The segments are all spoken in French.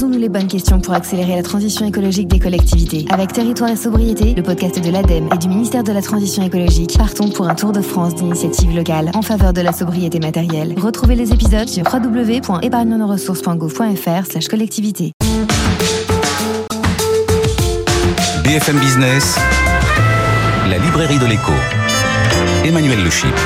Posons-nous les bonnes questions pour accélérer la transition écologique des collectivités. Avec Territoire et Sobriété, le podcast de l'ADEME et du ministère de la Transition écologique, partons pour un tour de France d'initiatives locales en faveur de la sobriété matérielle. Retrouvez les épisodes sur www.épargnenoressources.gouv.fr/collectivité. BFM Business, la librairie de l'écho. Emmanuel Le Chypre.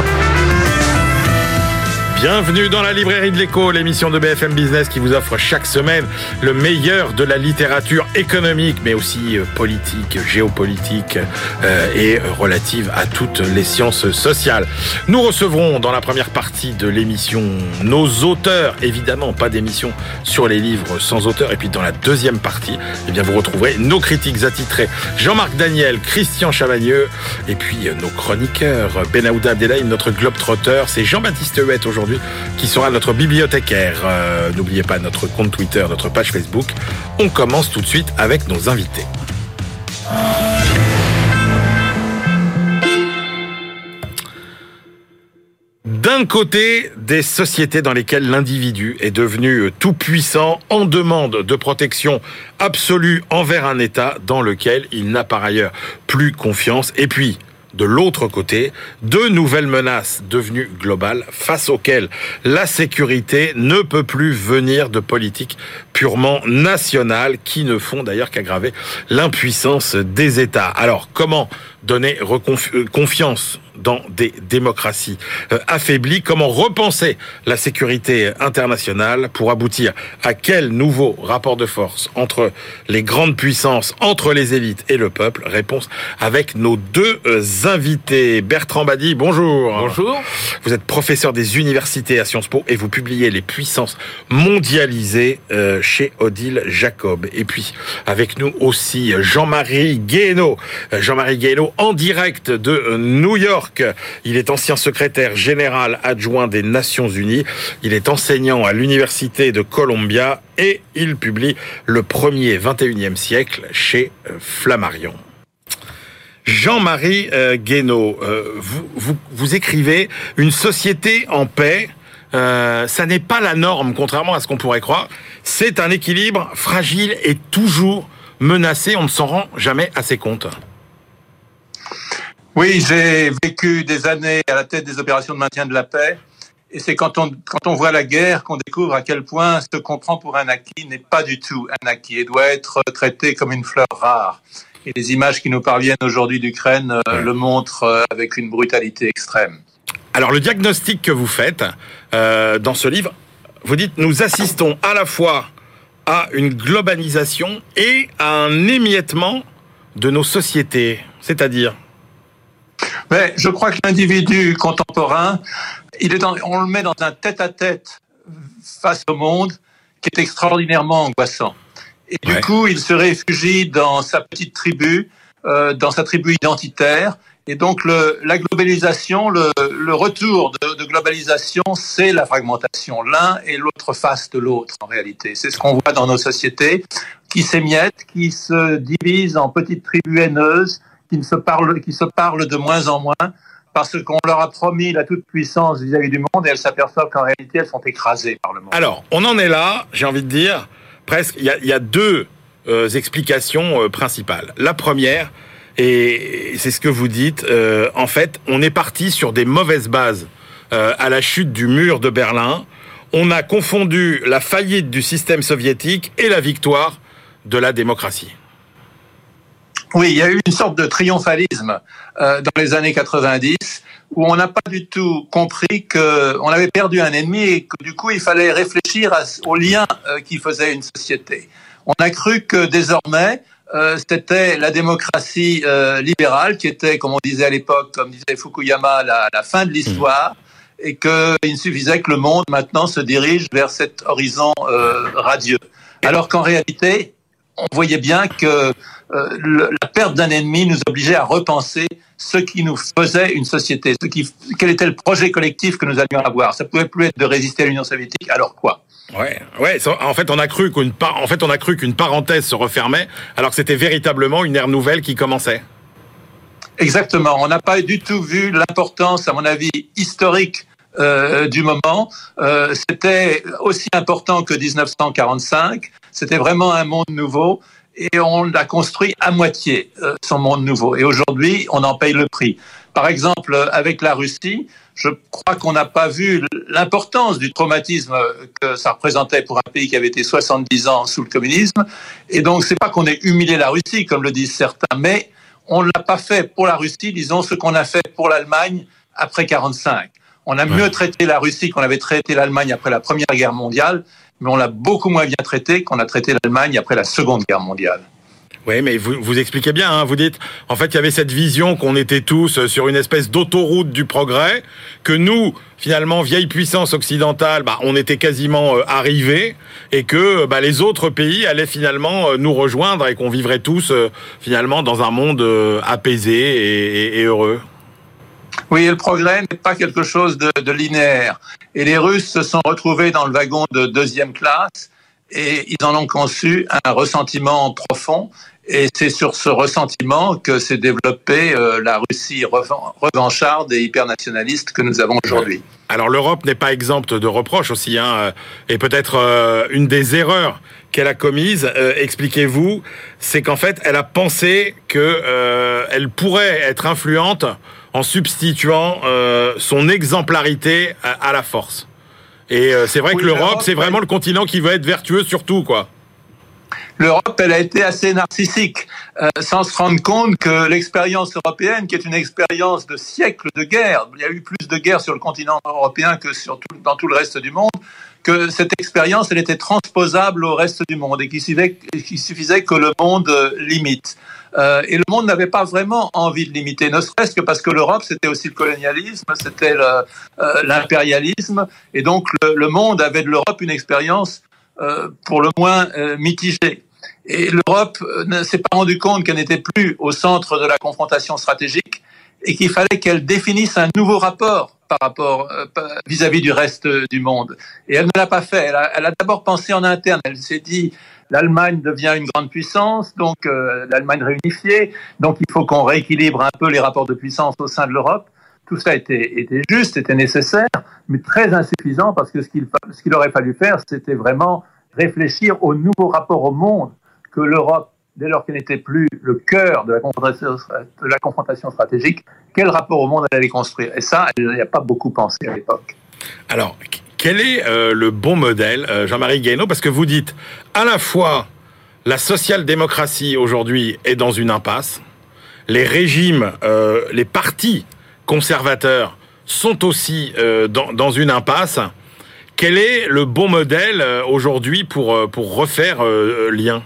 Bienvenue dans la librairie de l'écho, l'émission de BFM Business qui vous offre chaque semaine le meilleur de la littérature économique, mais aussi politique, géopolitique et relative à toutes les sciences sociales. Nous recevrons dans la première partie de l'émission nos auteurs, évidemment pas d'émission sur les livres sans auteurs, et puis dans la deuxième partie, eh bien vous retrouverez nos critiques attitrés, Jean-Marc Daniel, Christian Chavagneux, et puis nos chroniqueurs, Benaouda Abdelhaim, notre globetrotter, c'est Jean-Baptiste Huette aujourd'hui, qui sera notre bibliothécaire. N'oubliez pas notre compte Twitter, notre page Facebook. On commence tout de suite avec nos invités. D'un côté, des sociétés dans lesquelles l'individu est devenu tout puissant en demande de protection absolue envers un État dans lequel il n'a par ailleurs plus confiance. Et puis, de l'autre côté, deux nouvelles menaces devenues globales face auxquelles la sécurité ne peut plus venir de politiques purement nationales qui ne font d'ailleurs qu'aggraver l'impuissance des États. Alors, comment donner confiance dans des démocraties affaiblies? Comment repenser la sécurité internationale pour aboutir à quel nouveau rapport de force entre les grandes puissances, entre les élites et le peuple? Réponse avec nos deux invités. Bertrand Badi, bonjour. Bonjour. Vous êtes professeur des universités à Sciences Po et vous publiez Les puissances mondialisées chez Odile Jacob. Et puis, avec nous aussi Jean-Marie Guéhenno. Jean-Marie Guéhenno en direct de New York. Il est ancien secrétaire général adjoint des Nations Unies. Il est enseignant à l'Université de Columbia et il publie Le premier 21e siècle chez Flammarion. Jean-Marie Guéhenno, vous écrivez « Une société en paix ». Ça n'est pas la norme, contrairement à ce qu'on pourrait croire. C'est un équilibre fragile et toujours menacé. On ne s'en rend jamais assez compte. Oui, j'ai vécu des années à la tête des opérations de maintien de la paix. Et c'est quand on voit la guerre qu'on découvre à quel point ce qu'on prend pour un acquis n'est pas du tout un acquis et doit être traité comme une fleur rare. Et les images qui nous parviennent aujourd'hui d'Ukraine le montrent avec une brutalité extrême. Alors le diagnostic que vous faites dans ce livre, vous dites nous assistons à la fois à une globalisation et à un émiettement de nos sociétés, c'est-à-dire? Mais je crois que l'individu contemporain, on le met dans un tête-à-tête face au monde qui est extraordinairement angoissant. Et du coup, il se réfugie dans sa petite tribu, dans sa tribu identitaire. Et donc, la globalisation, le retour de globalisation, c'est la fragmentation. L'un est l'autre face de l'autre, en réalité. C'est ce qu'on voit dans nos sociétés, qui s'émiettent, qui se divisent en petites tribus haineuses, qui se parlent de moins en moins, parce qu'on leur a promis la toute-puissance vis-à-vis du monde, et elles s'aperçoivent qu'en réalité, elles sont écrasées par le monde. Alors, on en est là, j'ai envie de dire, presque, il y a deux explications principales. La première, et c'est ce que vous dites, en fait, on est parti sur des mauvaises bases à la chute du mur de Berlin. On a confondu la faillite du système soviétique et la victoire de la démocratie. Oui, il y a eu une sorte de triomphalisme dans les années 90 où on n'a pas du tout compris qu'on avait perdu un ennemi et que du coup il fallait réfléchir aux liens qui faisaient une société. On a cru que désormais c'était la démocratie libérale qui était, comme on disait à l'époque, comme disait Fukuyama, la fin de l'histoire, et qu'il suffisait que le monde maintenant se dirige vers cet horizon radieux. Alors qu'en réalité, on voyait bien que la perte d'un ennemi nous obligeait à repenser ce qui nous faisait une société, quel était le projet collectif que nous allions avoir. Ça pouvait plus être de résister à l'Union soviétique, alors quoi? Ouais. En fait, on a cru qu'une parenthèse se refermait, alors que c'était véritablement une ère nouvelle qui commençait. Exactement. On n'a pas du tout vu l'importance, à mon avis, historique du moment. C'était aussi important que 1945. C'était vraiment un monde nouveau et on l'a construit à moitié, son monde nouveau. Et aujourd'hui, on en paye le prix. Par exemple, avec la Russie, je crois qu'on n'a pas vu l'importance du traumatisme que ça représentait pour un pays qui avait été 70 ans sous le communisme. Et donc, c'est pas qu'on ait humilié la Russie, comme le disent certains, mais on ne l'a pas fait pour la Russie, disons ce qu'on a fait pour l'Allemagne après 1945. On a mieux traité la Russie qu'on avait traité l'Allemagne après la Première Guerre mondiale, mais on l'a beaucoup moins bien traité qu'on a traité l'Allemagne après la Seconde Guerre mondiale. Oui, mais vous expliquez bien, hein, vous dites, en fait, il y avait cette vision qu'on était tous sur une espèce d'autoroute du progrès, que nous, finalement, vieille puissance occidentale, on était quasiment arrivés, et que les autres pays allaient finalement nous rejoindre et qu'on vivrait tous, finalement, dans un monde apaisé et heureux. Oui, le progrès n'est pas quelque chose de linéaire. Et les Russes se sont retrouvés dans le wagon de deuxième classe, et ils en ont conçu un ressentiment profond. Et c'est sur ce ressentiment que s'est développée la Russie revancharde et hypernationaliste que nous avons aujourd'hui. Alors l'Europe n'est pas exempte de reproches aussi, hein, et peut-être une des erreurs qu'elle a commises, expliquez-vous, c'est qu'en fait elle a pensé que elle pourrait être influente en substituant son exemplarité à la force. Et c'est vrai que l'Europe, c'est vraiment le continent qui veut être vertueux surtout, quoi. L'Europe, elle a été assez narcissique, sans se rendre compte que l'expérience européenne, qui est une expérience de siècles de guerre, il y a eu plus de guerres sur le continent européen que dans tout le reste du monde, que cette expérience, elle était transposable au reste du monde et qu'il suffisait que le monde l'imite. Et le monde n'avait pas vraiment envie de l'imiter, ne serait-ce que parce que l'Europe, c'était aussi le colonialisme, c'était l'impérialisme, et donc le monde avait de l'Europe une expérience pour le moins mitigée. Et l'Europe ne s'est pas rendu compte qu'elle n'était plus au centre de la confrontation stratégique et qu'il fallait qu'elle définisse un nouveau rapport vis-à-vis du reste du monde. Et elle ne l'a pas fait. Elle a d'abord pensé en interne. Elle s'est dit, l'Allemagne devient une grande puissance, donc l'Allemagne réunifiée, donc il faut qu'on rééquilibre un peu les rapports de puissance au sein de l'Europe. Tout ça était juste, était nécessaire, mais très insuffisant parce que ce qu'il aurait fallu faire, c'était vraiment réfléchir au nouveau rapport au monde que l'Europe, dès lors qu'elle n'était plus le cœur de la confrontation stratégique, quel rapport au monde elle allait construire. Et ça, elle n'y a pas beaucoup pensé à l'époque. Alors, quel est le bon modèle, Jean-Marie Guéhenno? Parce que vous dites, à la fois, la social-démocratie aujourd'hui est dans une impasse, les régimes, les partis conservateurs sont aussi dans une impasse. Quel est le bon modèle aujourd'hui pour refaire lien?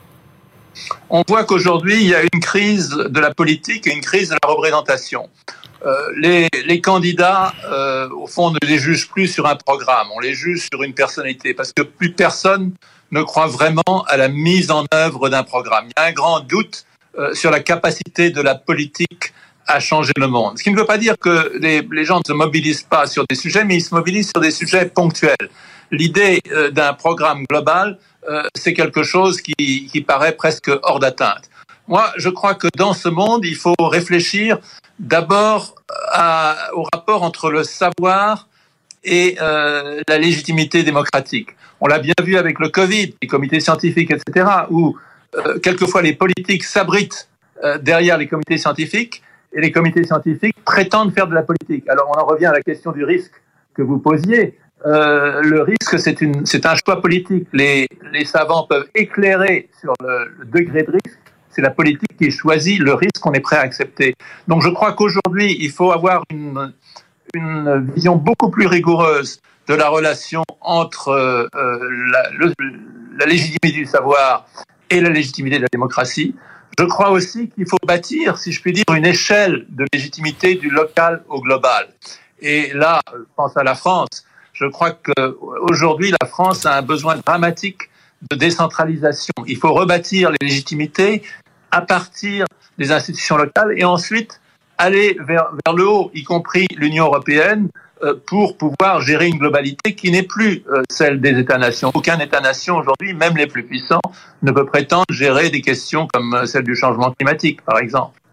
On voit qu'aujourd'hui, il y a une crise de la politique et une crise de la représentation. Les candidats, au fond, ne les jugent plus sur un programme, on les juge sur une personnalité, parce que plus personne ne croit vraiment à la mise en œuvre d'un programme. Il y a un grand doute sur la capacité de la politique à changer le monde. Ce qui ne veut pas dire que les gens ne se mobilisent pas sur des sujets, mais ils se mobilisent sur des sujets ponctuels. L'idée d'un programme global, c'est quelque chose qui paraît presque hors d'atteinte. Moi, je crois que dans ce monde, il faut réfléchir d'abord au rapport entre le savoir et la légitimité démocratique. On l'a bien vu avec le Covid, les comités scientifiques, etc., où quelquefois les politiques s'abritent derrière les comités scientifiques, et les comités scientifiques prétendent faire de la politique. Alors on en revient à la question du risque que vous posiez. Le risque, c'est un choix politique. Les savants peuvent éclairer sur le degré de risque. C'est la politique qui choisit le risque qu'on est prêt à accepter. Donc je crois qu'aujourd'hui, il faut avoir une vision beaucoup plus rigoureuse de la relation entre la légitimité du savoir et la légitimité de la démocratie. Je crois aussi qu'il faut bâtir, si je puis dire, une échelle de légitimité du local au global. Et là, je pense à la France. Je crois qu'aujourd'hui, la France a un besoin dramatique de décentralisation. Il faut rebâtir les légitimités à partir des institutions locales et ensuite aller vers le haut, y compris l'Union européenne, pour pouvoir gérer une globalité qui n'est plus celle des États-nations. Aucun État-nation aujourd'hui, même les plus puissants, ne peut prétendre gérer des questions comme celle du changement climatique, par exemple.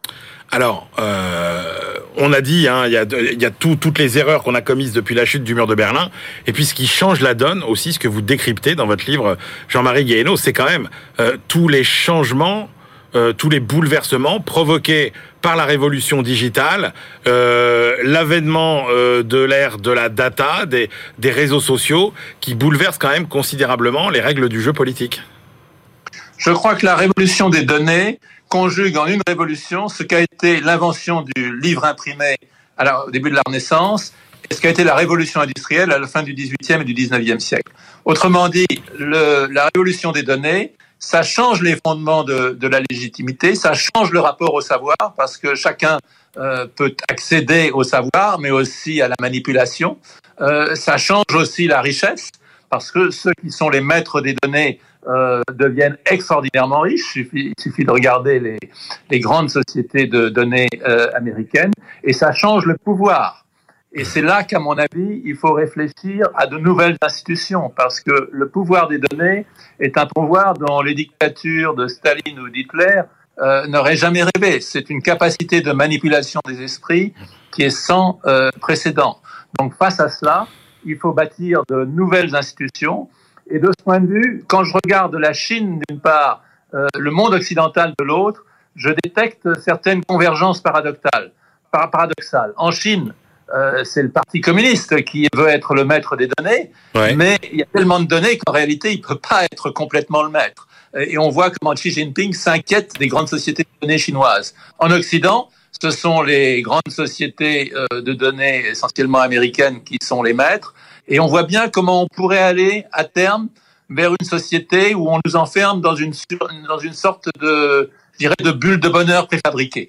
Alors, on a dit, il y a toutes les erreurs qu'on a commises depuis la chute du mur de Berlin. Et puis, ce qui change la donne aussi, ce que vous décryptez dans votre livre, Jean-Marie Guéhenno, c'est quand même tous les changements, tous les bouleversements provoqués par la révolution digitale, l'avènement de l'ère de la data, des réseaux sociaux, qui bouleversent quand même considérablement les règles du jeu politique. Je crois que la révolution des données conjugue en une révolution ce qu'a été l'invention du livre imprimé au début de la Renaissance et ce qu'a été la révolution industrielle à la fin du XVIIIe et du XIXe siècle. Autrement dit, la révolution des données, ça change les fondements de la légitimité, ça change le rapport au savoir parce que chacun peut accéder au savoir, mais aussi à la manipulation. Ça change aussi la richesse parce que ceux qui sont les maîtres des données deviennent extraordinairement riches. Il suffit de regarder les grandes sociétés de données américaines et ça change le pouvoir. Et c'est là qu'à mon avis, il faut réfléchir à de nouvelles institutions parce que le pouvoir des données est un pouvoir dont les dictatures de Staline ou d'Hitler n'auraient jamais rêvé. C'est une capacité de manipulation des esprits qui est sans précédent. Donc face à cela, il faut bâtir de nouvelles institutions. Et de ce point de vue, quand je regarde la Chine d'une part, le monde occidental de l'autre, je détecte certaines convergences paradoxales. En Chine, c'est le Parti communiste qui veut être le maître des données, mais il y a tellement de données qu'en réalité, il ne peut pas être complètement le maître. Et on voit comment Xi Jinping s'inquiète des grandes sociétés de données chinoises. En Occident, ce sont les grandes sociétés de données essentiellement américaines qui sont les maîtres. Et on voit bien comment on pourrait aller à terme vers une société où on nous enferme dans une sorte de bulle de bonheur préfabriquée.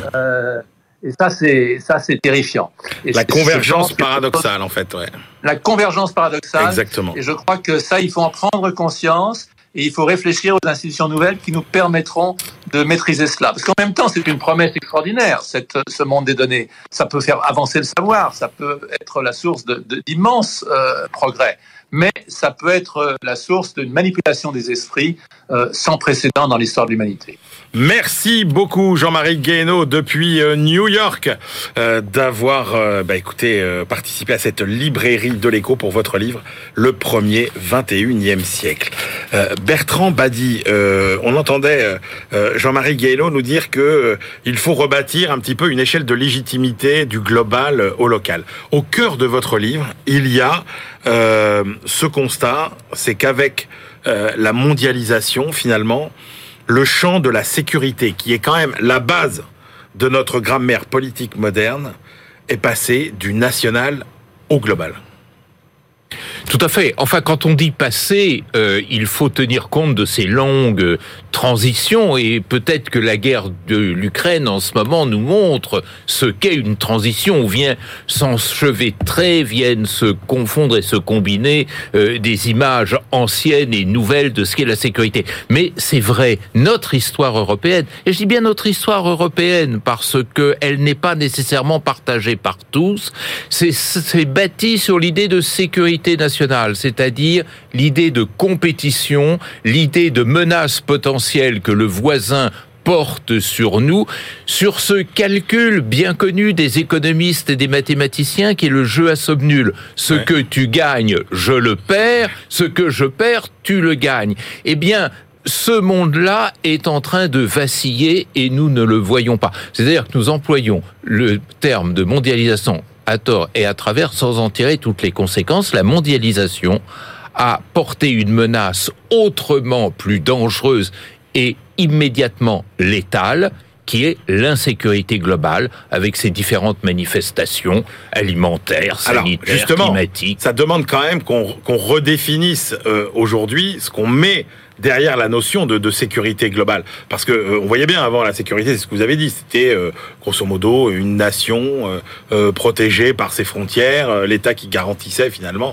Et ça, c'est terrifiant. Et la convergence paradoxale, en fait, ouais. La convergence paradoxale. Exactement. Et je crois que ça, il faut en prendre conscience et il faut réfléchir aux institutions nouvelles qui nous permettront de maîtriser cela. Parce qu'en même temps, c'est une promesse extraordinaire, ce monde des données. Ça peut faire avancer le savoir, ça peut être la source d'immenses progrès. Mais ça peut être la source d'une manipulation des esprits sans précédent dans l'histoire de l'humanité. Merci beaucoup Jean-Marie Guéhenno depuis New York d'avoir participé à cette librairie de l'écho pour votre livre Le premier 21e siècle. Bertrand Badi, on entendait Jean-Marie Guéhenno nous dire que il faut rebâtir un petit peu une échelle de légitimité du global au local. Au cœur de votre livre, il y a ce constat, c'est qu'avec la mondialisation, finalement, le champ de la sécurité, qui est quand même la base de notre grammaire politique moderne, est passé du national au global. Tout à fait. Enfin, quand on dit passer, il faut tenir compte de ces longues transitions et peut-être que la guerre de l'Ukraine en ce moment nous montre ce qu'est une transition où viennent s'enchevêtrer, viennent se confondre et se combiner des images anciennes et nouvelles de ce qu'est la sécurité. Mais c'est vrai, notre histoire européenne, et je dis bien notre histoire européenne parce que elle n'est pas nécessairement partagée par tous, c'est bâti sur l'idée de sécurité nationale, c'est-à-dire l'idée de compétition, l'idée de menace potentielle que le voisin porte sur nous, sur ce calcul bien connu des économistes et des mathématiciens qui est le jeu à somme nulle. Ce que tu gagnes, je le perds, ce que je perds, tu le gagnes. Eh bien, ce monde-là est en train de vaciller et nous ne le voyons pas. C'est-à-dire que nous employons le terme de mondialisation à tort et à travers sans en tirer toutes les conséquences. La mondialisation a porté une menace autrement plus dangereuse et immédiatement létale, qui est l'insécurité globale, avec ses différentes manifestations alimentaires, sanitaires, climatiques. Ça demande quand même qu'on redéfinisse aujourd'hui ce qu'on met derrière la notion de sécurité globale. Parce que on voyait bien avant, la sécurité, c'est ce que vous avez dit, c'était grosso modo une nation protégée par ses frontières, l'État qui garantissait finalement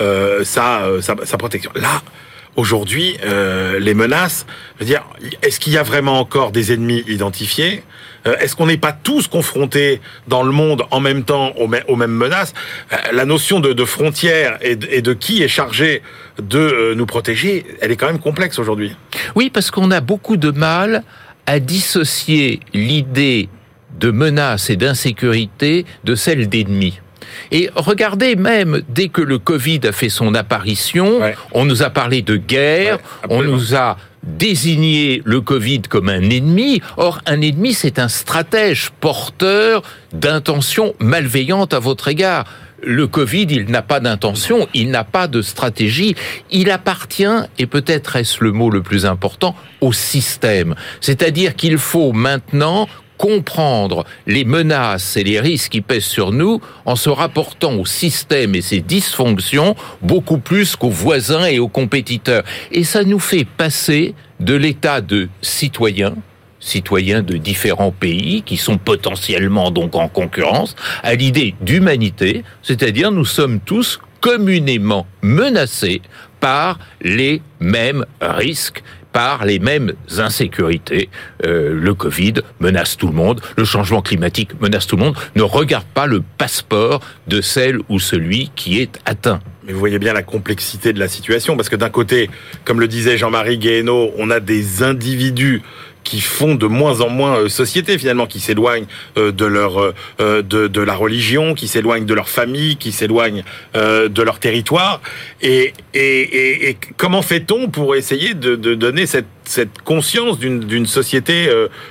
sa protection. Là, aujourd'hui, les menaces, je veux dire, est-ce qu'il y a vraiment encore des ennemis identifiés ? Est-ce qu'on n'est pas tous confrontés dans le monde en même temps aux mêmes menaces ? La notion de frontières et de qui est chargé de nous protéger, elle est quand même complexe aujourd'hui. Oui, parce qu'on a beaucoup de mal à dissocier l'idée de menace et d'insécurité de celle d'ennemis. Et regardez, même dès que le Covid a fait son apparition, on nous a parlé de guerre, on nous a désigné le Covid comme un ennemi. Or, un ennemi, c'est un stratège porteur d'intentions malveillantes à votre égard. Le Covid, il n'a pas d'intention, il n'a pas de stratégie. Il appartient, et peut-être est-ce le mot le plus important, au système. C'est-à-dire qu'il faut maintenant comprendre les menaces et les risques qui pèsent sur nous en se rapportant au système et ses dysfonctions beaucoup plus qu'aux voisins et aux compétiteurs. Et ça nous fait passer de l'état de citoyens de différents pays qui sont potentiellement donc en concurrence, à l'idée d'humanité, c'est-à-dire nous sommes tous communément menacés par les mêmes risques, par les mêmes insécurités. Le Covid menace tout le monde, le changement climatique menace tout le monde. Ne regarde pas le passeport de celle ou celui qui est atteint. Mais vous voyez bien la complexité de la situation, parce que d'un côté, comme le disait Jean-Marie Guéhenno, on a des individus qui font de moins en moins société finalement, qui s'éloignent de leur de la religion, qui s'éloignent de leur famille, qui s'éloignent de leur territoire. Et comment fait-on pour essayer de donner cette conscience d'une société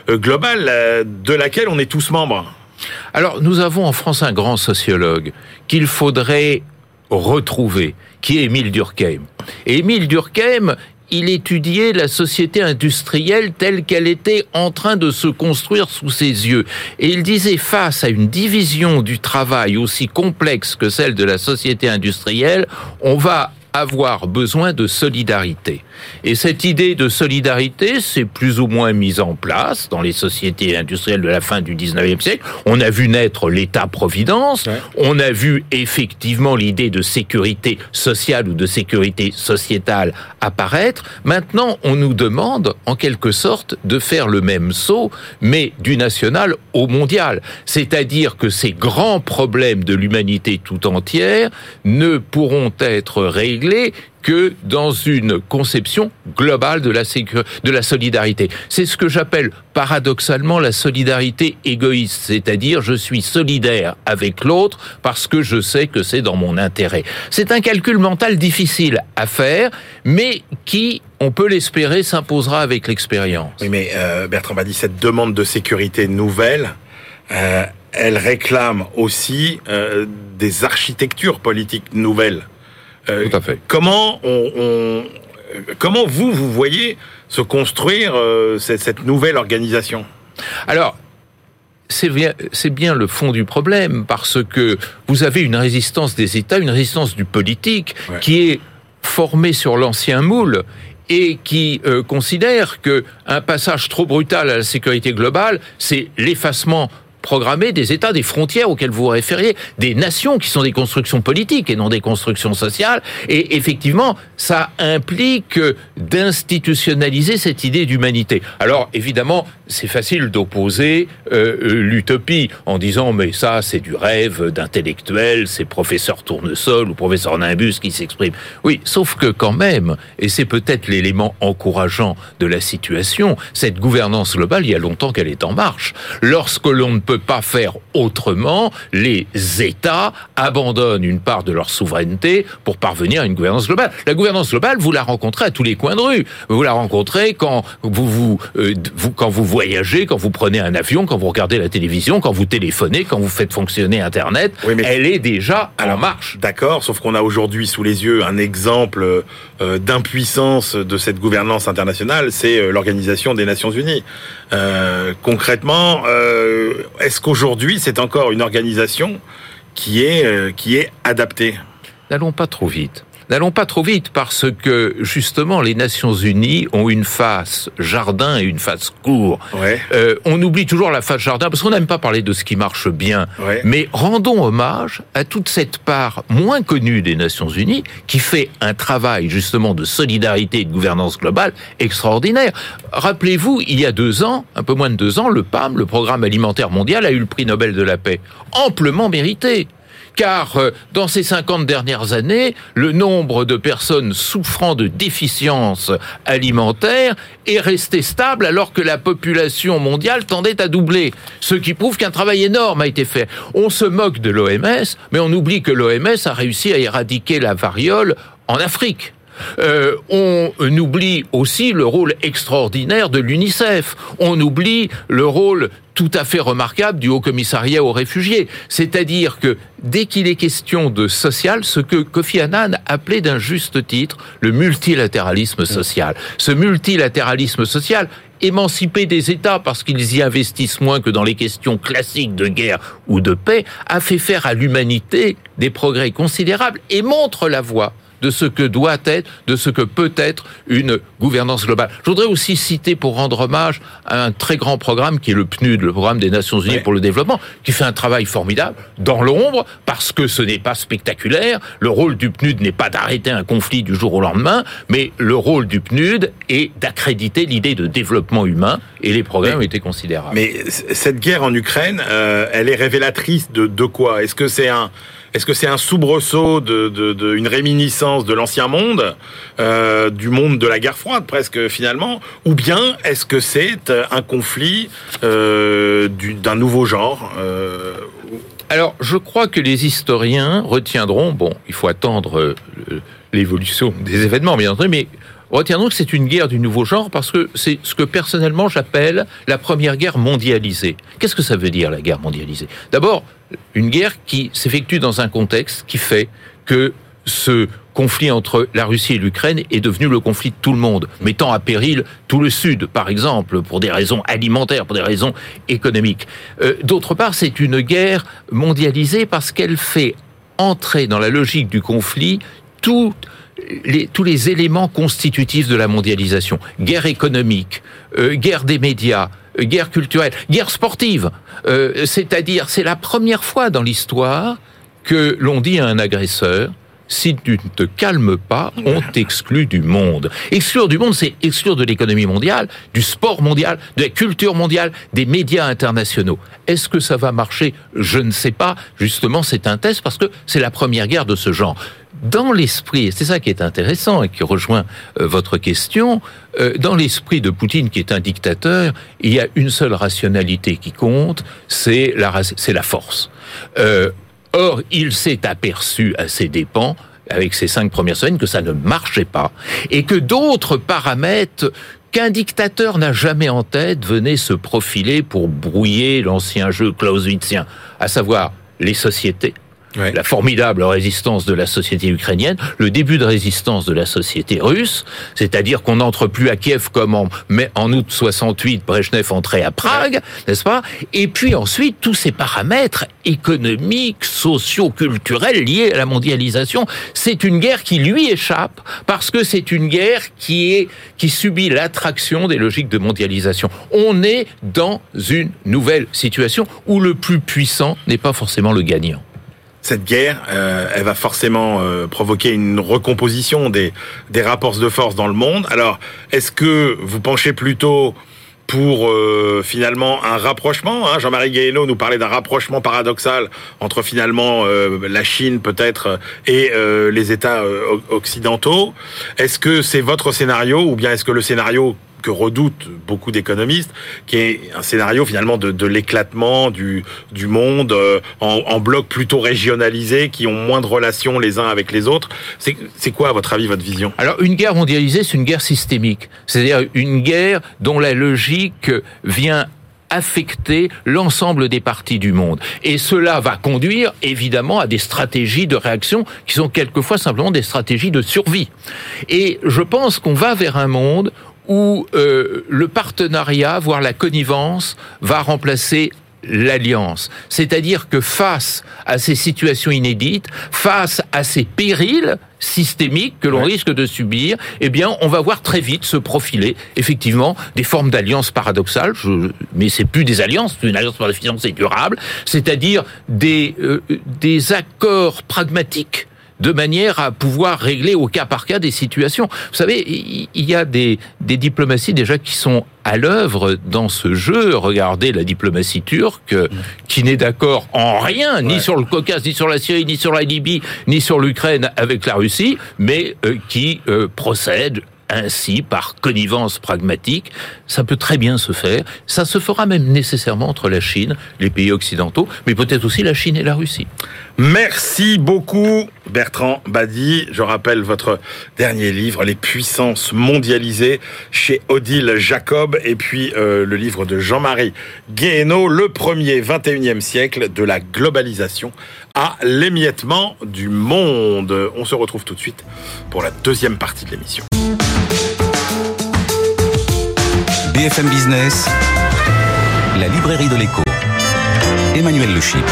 globale de laquelle on est tous membres? Alors, nous avons en France un grand sociologue qu'il faudrait retrouver, qui est Émile Durkheim. Et Émile Durkheim, il étudiait la société industrielle telle qu'elle était en train de se construire sous ses yeux. Et il disait, face à une division du travail aussi complexe que celle de la société industrielle, on va avoir besoin de solidarité. Et cette idée de solidarité s'est plus ou moins mise en place dans les sociétés industrielles de la fin du 19e siècle. On a vu naître l'État-providence, on a vu effectivement l'idée de sécurité sociale ou de sécurité sociétale apparaître. Maintenant, on nous demande, en quelque sorte, de faire le même saut, mais du national au mondial. C'est-à-dire que ces grands problèmes de l'humanité tout entière ne pourront être réglés que dans une conception globale de la solidarité. C'est ce que j'appelle paradoxalement la solidarité égoïste, c'est-à-dire je suis solidaire avec l'autre parce que je sais que c'est dans mon intérêt. C'est un calcul mental difficile à faire, mais qui, on peut l'espérer, s'imposera avec l'expérience. Oui, mais Bertrand Badi, cette demande de sécurité nouvelle, elle réclame aussi des architectures politiques nouvelles. Tout à fait. Comment vous voyez se construire cette nouvelle organisation? Alors, c'est bien le fond du problème, parce que vous avez une résistance des États, une résistance du politique, qui est formée sur l'ancien moule, et qui considère que un passage trop brutal à la sécurité globale, c'est l'effacement programmer des États, des frontières auxquelles vous vous référiez, des nations qui sont des constructions politiques et non des constructions sociales. Et effectivement, ça implique d'institutionnaliser cette idée d'humanité. Alors, évidemment, c'est facile d'opposer l'utopie en disant « mais ça, c'est du rêve d'intellectuel, c'est professeur Tournesol ou professeur Nimbus qui s'exprime ». Oui, sauf que quand même, et c'est peut-être l'élément encourageant de la situation, cette gouvernance globale, il y a longtemps qu'elle est en marche. Lorsque l'on ne peut pas faire autrement, les États abandonnent une part de leur souveraineté pour parvenir à une gouvernance globale. La gouvernance globale, vous la rencontrez à tous les coins de rue. Vous la rencontrez quand vous voyagez, quand vous prenez un avion, quand vous regardez la télévision, quand vous téléphonez, quand vous faites fonctionner Internet. Oui, mais elle est déjà en marche. D'accord, sauf qu'on a aujourd'hui sous les yeux un exemple d'impuissance de cette gouvernance internationale, c'est l'Organisation des Nations Unies. Concrètement, est-ce qu'aujourd'hui c'est encore une organisation qui est adaptée? N'allons pas trop vite. N'allons pas trop vite parce que, justement, les Nations Unies ont une face jardin et une face cour. Ouais. On oublie toujours la face jardin parce qu'on n'aime pas parler de ce qui marche bien. Ouais. Mais rendons hommage à toute cette part moins connue des Nations Unies qui fait un travail, justement, de solidarité et de gouvernance globale extraordinaire. Rappelez-vous, il y a 2 ans, un peu moins de 2 ans, le PAM, le Programme Alimentaire Mondial, a eu le prix Nobel de la Paix. Amplement mérité. car dans ces 50 dernières années, le nombre de personnes souffrant de déficience alimentaire est resté stable alors que la population mondiale tendait à doubler, ce qui prouve qu'un travail énorme a été fait. On se moque de l'OMS, mais on oublie que l'OMS a réussi à éradiquer la variole en Afrique. On oublie aussi le rôle extraordinaire de l'UNICEF. On oublie le rôle tout à fait remarquable du Haut-Commissariat aux réfugiés. C'est-à-dire que dès qu'il est question de social, ce que Kofi Annan appelait d'un juste titre le multilatéralisme social. Ce multilatéralisme social émancipé des États parce qu'ils y investissent moins que dans les questions classiques de guerre ou de paix, a fait faire à l'humanité des progrès considérables et montre la voie de ce que doit être, de ce que peut être une gouvernance globale. Je voudrais aussi citer, pour rendre hommage à un très grand programme qui est le PNUD, le programme des Nations Unies pour le développement, qui fait un travail formidable dans l'ombre, parce que ce n'est pas spectaculaire. Le rôle du PNUD n'est pas d'arrêter un conflit du jour au lendemain, mais le rôle du PNUD est d'accréditer l'idée de développement humain, et les progrès ont été considérables. Mais cette guerre en Ukraine, elle est révélatrice de quoi ? Est-ce que c'est un soubresaut une réminiscence de l'ancien monde, du monde de la guerre froide presque finalement, ou bien est-ce que c'est un conflit d'un nouveau genre Alors, je crois que les historiens retiendront, il faut attendre l'évolution des événements, bien entendu, mais retiendrons que c'est une guerre du nouveau genre parce que c'est ce que personnellement j'appelle la première guerre mondialisée. Qu'est-ce que ça veut dire, la guerre mondialisée ? D'abord, une guerre qui s'effectue dans un contexte qui fait que ce conflit entre la Russie et l'Ukraine est devenu le conflit de tout le monde, mettant à péril tout le Sud, par exemple, pour des raisons alimentaires, pour des raisons économiques. D'autre part, c'est une guerre mondialisée parce qu'elle fait entrer dans la logique du conflit tous les éléments constitutifs de la mondialisation. Guerre économique, guerre des médias, guerre culturelle, guerre sportive. C'est-à-dire, c'est la première fois dans l'histoire que l'on dit à un agresseur: si tu ne te calmes pas, on t'exclut du monde. Exclure du monde, c'est exclure de l'économie mondiale, du sport mondial, de la culture mondiale, des médias internationaux. Est-ce que ça va marcher ? Je ne sais pas. Justement, c'est un test parce que c'est la première guerre de ce genre. Dans l'esprit, et c'est ça qui est intéressant et qui rejoint votre question, dans l'esprit de Poutine, qui est un dictateur, il y a une seule rationalité qui compte, c'est la force. Or, il s'est aperçu à ses dépens, avec ses 5 premières semaines, que ça ne marchait pas, et que d'autres paramètres qu'un dictateur n'a jamais en tête venaient se profiler pour brouiller l'ancien jeu clausewitzien, à savoir les sociétés, la formidable résistance de la société ukrainienne, le début de résistance de la société russe, c'est-à-dire qu'on n'entre plus à Kiev comme en août 68, Brejnev entrait à Prague, n'est-ce pas ? Et puis ensuite, tous ces paramètres économiques, sociaux, culturels liés à la mondialisation. C'est une guerre qui lui échappe, parce que c'est une guerre qui subit l'attraction des logiques de mondialisation. On est dans une nouvelle situation où le plus puissant n'est pas forcément le gagnant. Cette guerre, elle va forcément provoquer une recomposition des rapports de force dans le monde. Alors, est-ce que vous penchez plutôt pour finalement un rapprochement, Jean-Marie Guéhenno nous parlait d'un rapprochement paradoxal entre finalement la Chine peut-être et les États occidentaux. Est-ce que c'est votre scénario, ou bien est-ce que le scénario que redoutent beaucoup d'économistes, qui est un scénario finalement de l'éclatement du monde en blocs plutôt régionalisés, qui ont moins de relations les uns avec les autres. C'est quoi, à votre avis, votre vision ? Alors, une guerre mondialisée, c'est une guerre systémique. C'est-à-dire une guerre dont la logique vient affecter l'ensemble des parties du monde. Et cela va conduire, évidemment, à des stratégies de réaction qui sont quelquefois simplement des stratégies de survie. Et je pense qu'on va vers un monde où le partenariat, voire la connivence, va remplacer l'alliance. C'est-à-dire que face à ces situations inédites, face à ces périls systémiques que l'on risque de subir, eh bien, on va voir très vite se profiler, effectivement, des formes d'alliances paradoxales, mais c'est plus des alliances, une alliance par définition c'est durable, c'est-à-dire des accords pragmatiques de manière à pouvoir régler au cas par cas des situations. Vous savez, il y a des diplomaties déjà qui sont à l'œuvre dans ce jeu. Regardez la diplomatie turque, qui n'est d'accord en rien, ni sur le Caucase, ni sur la Syrie, ni sur la Libye, ni sur l'Ukraine avec la Russie, mais qui procède ainsi, par connivence pragmatique. Ça peut très bien se faire. Ça se fera même nécessairement entre la Chine, les pays occidentaux, mais peut-être aussi la Chine et la Russie. Merci beaucoup, Bertrand Badi. Je rappelle votre dernier livre, Les puissances mondialisées, chez Odile Jacob, et puis le livre de Jean-Marie Guéhenno, Le premier 21e siècle, de la globalisation à l'émiettement du monde. On se retrouve tout de suite pour la deuxième partie de l'émission. BFM Business, la librairie de l'écho. Emmanuel Le Chypre.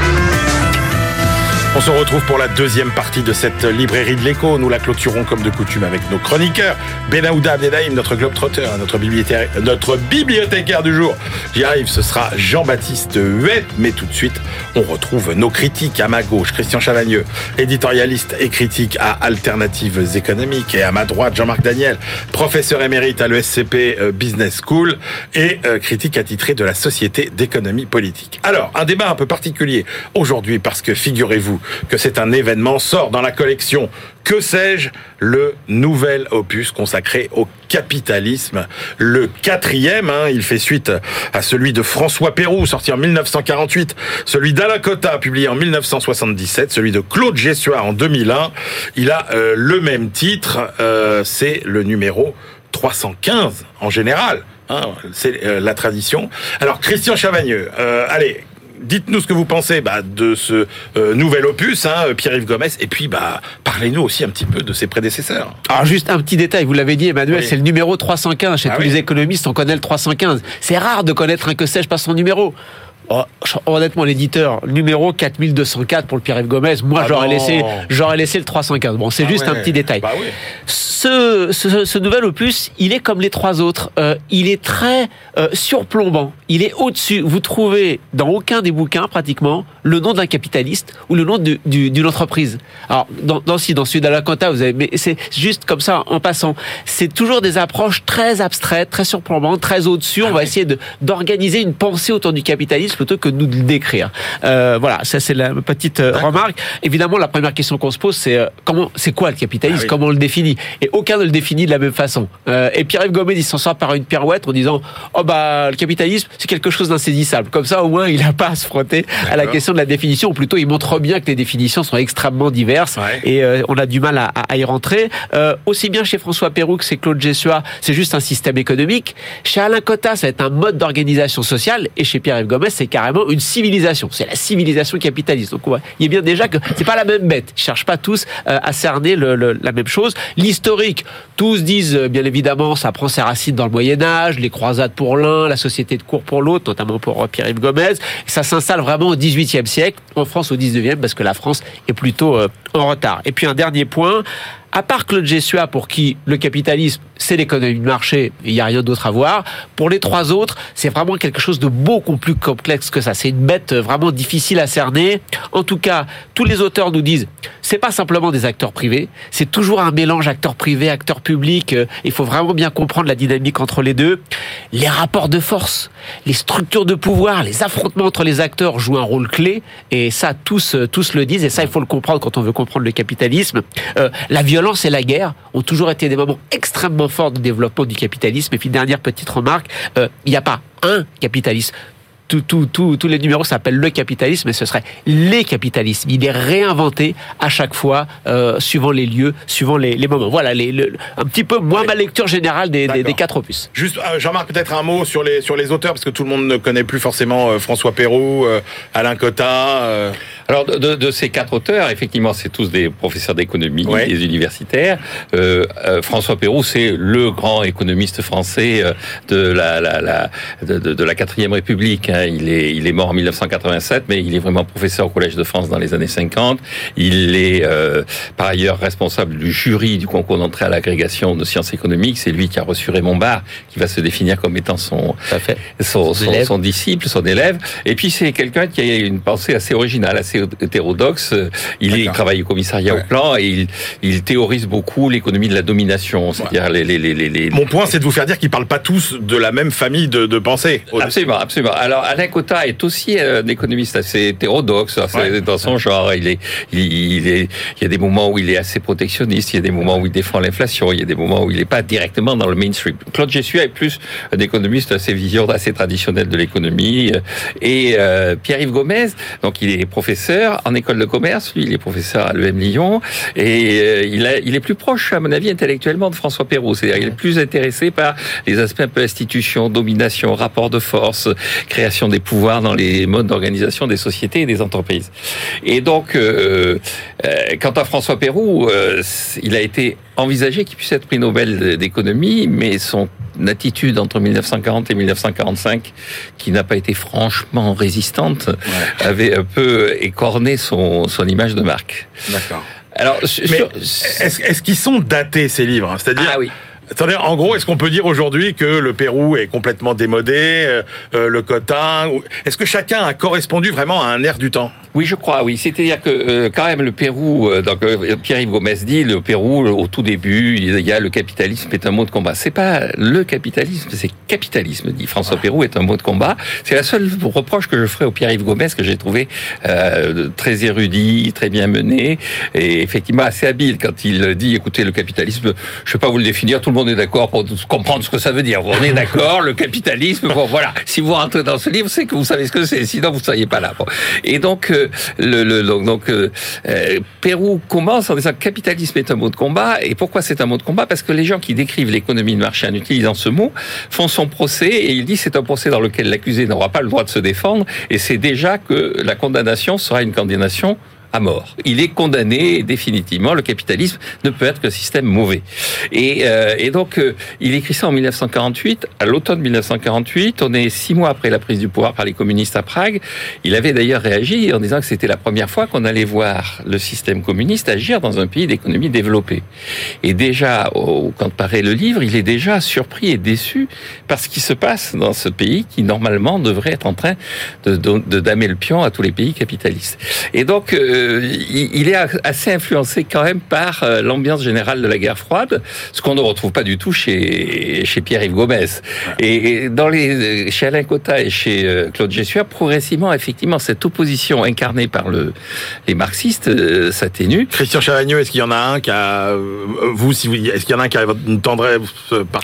On se retrouve pour la deuxième partie de cette librairie de l'écho. Nous la clôturons comme de coutume avec nos chroniqueurs. Benaouda Abdelhaim, notre globetrotter, notre bibliothécaire du jour. J'y arrive, ce sera Jean-Baptiste Huet. Mais tout de suite, on retrouve nos critiques. À ma gauche, Christian Chavagneux, éditorialiste et critique à Alternatives économiques. Et à ma droite, Jean-Marc Daniel, professeur émérite à l'ESCP Business School et critique attitré de la Société d'économie politique. Alors, un débat un peu particulier aujourd'hui parce que figurez-vous que c'est un événement, sort dans la collection Que sais-je, le nouvel opus consacré au capitalisme, le 4e, il fait suite à celui de François Peyroux, sorti en 1948, celui d'Alain Cotta, publié en 1977, celui de Claude Jessua en 2001. Il a le même titre, c'est le numéro 315 en général, c'est la tradition. Alors Christian Chavagneux, allez, dites-nous ce que vous pensez de ce nouvel opus, Pierre-Yves Gomez, et puis parlez-nous aussi un petit peu de ses prédécesseurs. Alors juste un petit détail, vous l'avez dit Emmanuel, oui. C'est le numéro 315, chez tous les économistes on connaît le 315. C'est rare de connaître un que sais-je pas son numéro. Honnêtement, l'éditeur, numéro 4204 pour le Pierre-Yves Gomez, moi j'aurais laissé le 315. Bon, c'est juste un petit détail. Oui. Ce nouvel opus, il est comme les trois autres. Il est très surplombant. Il est au-dessus. Vous trouvez dans aucun des bouquins, pratiquement, le nom d'un capitaliste ou le nom d'une entreprise. Alors, dans celui d'Alain Cotta, vous avez, mais c'est juste comme ça, en passant. C'est toujours des approches très abstraites, très surplombantes, très au-dessus. On va essayer d'organiser une pensée autour du capitalisme plutôt que de nous le décrire. Voilà, ça c'est la petite remarque. Évidemment, la première question qu'on se pose, c'est quoi le capitalisme, comment on le définit? Et aucun ne le définit de la même façon. Et Pierre-Yves Gomez, il s'en sort par une pirouette en disant le capitalisme, c'est quelque chose d'insaisissable. Comme ça, au moins, il n'a pas à se frotter à la question de la définition, ou plutôt, il montre bien que les définitions sont extrêmement diverses et on a du mal à y rentrer. Aussi bien chez François Peyroux que chez Claude Jessua, c'est juste un système économique. Chez Alain Cotta, ça va être un mode d'organisation sociale, et chez Pierre-Yves Gomez, c'est carrément une civilisation. C'est la civilisation capitaliste. Donc, il y a bien déjà que c'est pas la même bête. Ils cherchent pas tous à cerner la même chose. L'historique, tous disent, bien évidemment, ça prend ses racines dans le Moyen-Âge, les croisades pour l'un, la société de cours pour l'autre, notamment pour Pierre-Yves Gomez. Ça s'installe vraiment au XVIIIe siècle, en France au XIXe, parce que la France est plutôt en retard. Et puis un dernier point, à part Claude Jessua, pour qui le capitalisme, c'est l'économie de marché, il n'y a rien d'autre à voir, pour les trois autres, c'est vraiment quelque chose de beaucoup plus complexe que ça. C'est une bête vraiment difficile à cerner. En tout cas, tous les auteurs nous disent, c'est pas simplement des acteurs privés, c'est toujours un mélange acteurs privés, acteurs publics. Il faut vraiment bien comprendre la dynamique entre les deux. Les rapports de force, les structures de pouvoir, les affrontements entre les acteurs jouent un rôle clé, et ça, tous le disent, et ça, il faut le comprendre quand on veut comprendre le capitalisme. La violence et la guerre ont toujours été des moments extrêmement forts de développement du capitalisme. Et puis, dernière petite remarque, il n'y a pas un capitalisme. Tous les numéros s'appellent le capitalisme, mais ce serait les capitalismes. Il est réinventé à chaque fois, suivant les lieux, suivant les moments. Voilà, un petit peu moins ma lecture générale des 4 opus. Juste, Jean-Marc, peut-être un mot sur les auteurs, parce que tout le monde ne connaît plus forcément François Peyroux, Alain Cotta. Alors, de ces 4 auteurs, effectivement, c'est tous des professeurs d'économie, des universitaires. François Peyroux, c'est le grand économiste français de la 4e République. Il est mort en 1987, mais il est vraiment professeur au Collège de France dans les années 50. Il est par ailleurs responsable du jury du concours d'entrée à l'agrégation de sciences économiques. C'est lui qui a reçu Raymond Barre, qui va se définir comme étant son disciple, son élève. Et puis c'est quelqu'un qui a une pensée assez originale, assez hétérodoxe. Il travaille au commissariat au plan et il théorise beaucoup l'économie de la domination. C'est-à-dire Mon point, c'est de vous faire dire qu'ils parlent pas tous de la même famille de pensée. Absolument. Alors Alain Cotta est aussi un économiste assez hétérodoxe dans son genre. Il y a des moments où il est assez protectionniste, il y a des moments où il défend l'inflation, il y a des moments où il n'est pas directement dans le mainstream. Claude Jessuat est plus un économiste à ses visions assez traditionnelles de l'économie. Et Pierre-Yves Gomez, donc il est professeur en école de commerce, lui il est professeur à l'EM Lyon, et il est plus proche, à mon avis, intellectuellement de François Peyroux. C'est-à-dire il est plus intéressé par les aspects un peu institution, domination, rapport de force, création des pouvoirs dans les modes d'organisation des sociétés et des entreprises. Et donc, quant à François Peyroux, il a été envisagé qu'il puisse être prix Nobel d'économie, mais son attitude entre 1940 et 1945, qui n'a pas été franchement résistante, avait un peu écorné son image de marque. D'accord. Alors, est-ce qu'ils sont datés, ces livres ? C'est-à-dire, attendez, en gros, est-ce qu'on peut dire aujourd'hui que le Peyroux est complètement démodé, le Cotta, est-ce que chacun a correspondu vraiment à un air du temps ? Oui, je crois, oui. C'est-à-dire que quand même le Peyroux, donc Pierre-Yves Gomez dit, le Peyroux, au tout début, il y a le capitalisme est un mot de combat. C'est pas le capitalisme, c'est capitalisme, dit François Peyroux, est un mot de combat. C'est la seule reproche que je ferai au Pierre-Yves Gomez, que j'ai trouvé très érudit, très bien mené, et effectivement assez habile quand il dit, écoutez, le capitalisme, je ne vais pas vous le définir, tout le monde est d'accord pour comprendre ce que ça veut dire. On est d'accord, le capitalisme, bon voilà. Si vous rentrez dans ce livre, c'est que vous savez ce que c'est, sinon vous ne seriez pas là. Bon. Et donc, Peyroux commence en disant que capitalisme est un mot de combat. Et pourquoi c'est un mot de combat ? Parce que les gens qui décrivent l'économie de marché en utilisant ce mot font son procès, et il dit que c'est un procès dans lequel l'accusé n'aura pas le droit de se défendre, et c'est déjà que la condamnation sera une condamnation à mort. Il est condamné définitivement. Le capitalisme ne peut être qu'un système mauvais. Et donc, il écrit ça en 1948, à l'automne 1948. On est 6 mois après la prise du pouvoir par les communistes à Prague. Il avait d'ailleurs réagi en disant que c'était la première fois qu'on allait voir le système communiste agir dans un pays d'économie développée. Et déjà, quand paraît le livre, il est déjà surpris et déçu par ce qui se passe dans ce pays qui, normalement, devrait être en train de damer le pion à tous les pays capitalistes. Et donc, il est assez influencé quand même par l'ambiance générale de la guerre froide, ce qu'on ne retrouve pas du tout chez Pierre-Yves Gomez. Et chez Alain Cotta et chez Claude Jessuat, progressivement, effectivement, cette opposition incarnée par les marxistes s'atténue. Christian Chavagneux, est-ce qu'il y en a un qui a est-ce qu'il y en a un qui a une tendresse particulière ?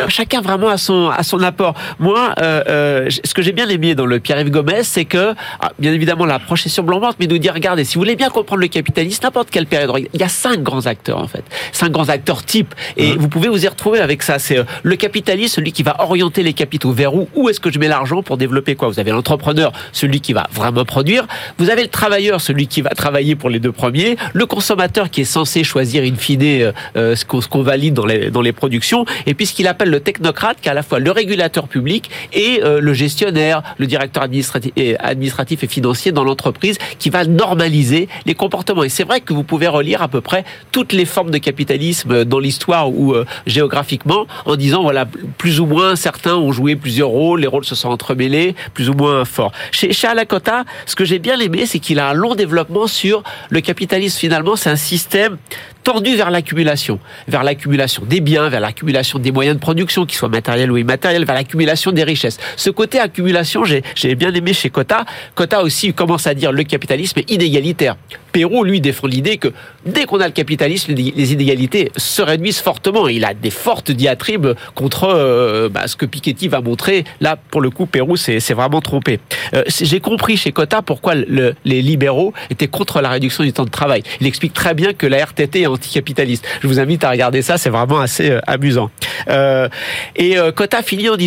Chacun vraiment a son apport. Moi, ce que j'ai bien aimé dans le Pierre-Yves Gomez, c'est que, bien évidemment, l'approche est sur blanc-blanc, mais nous dit, regardez, si vous voulez bien comprendre le capitalisme, n'importe quelle période, il y a 5 grands acteurs, en fait. 5 grands acteurs types. Et vous pouvez vous y retrouver avec ça. C'est le capitaliste, celui qui va orienter les capitaux vers où est-ce que je mets l'argent pour développer quoi. Vous avez l'entrepreneur, celui qui va vraiment produire. Vous avez le travailleur, celui qui va travailler pour les 2 premiers. Le consommateur qui est censé choisir in fine ce qu'on valide dans les productions. Et puis ce qu'il appelle le technocrate, qui est à la fois le régulateur public et le gestionnaire, le directeur administratif et financier dans l'entreprise, qui va normaliser les comportements. Et c'est vrai que vous pouvez relire à peu près toutes les formes de capitalisme dans l'histoire ou géographiquement, en disant, voilà, plus ou moins certains ont joué plusieurs rôles, les rôles se sont entremêlés, plus ou moins forts. Chez Alain Cotta, ce que j'ai bien aimé, c'est qu'il a un long développement sur le capitalisme. Finalement, c'est un système tendu vers l'accumulation des biens, vers l'accumulation des moyens de production, qu'ils soient matériels ou immatériels, vers l'accumulation des richesses. Ce côté accumulation, j'ai bien aimé chez Cotta. Cotta aussi commence à dire le capitalisme est inégalitaire. Peyroux, lui, défend l'idée que dès qu'on a le capitalisme, les inégalités se réduisent fortement. Il a des fortes diatribes contre ce que Piketty va montrer. Là, pour le coup, Peyroux s'est vraiment trompé. J'ai compris chez Cotta pourquoi les libéraux étaient contre la réduction du temps de travail. Il explique très bien que la RTT est anticapitaliste. Je vous invite à regarder ça, c'est vraiment assez amusant. Et Cotta finit en disant,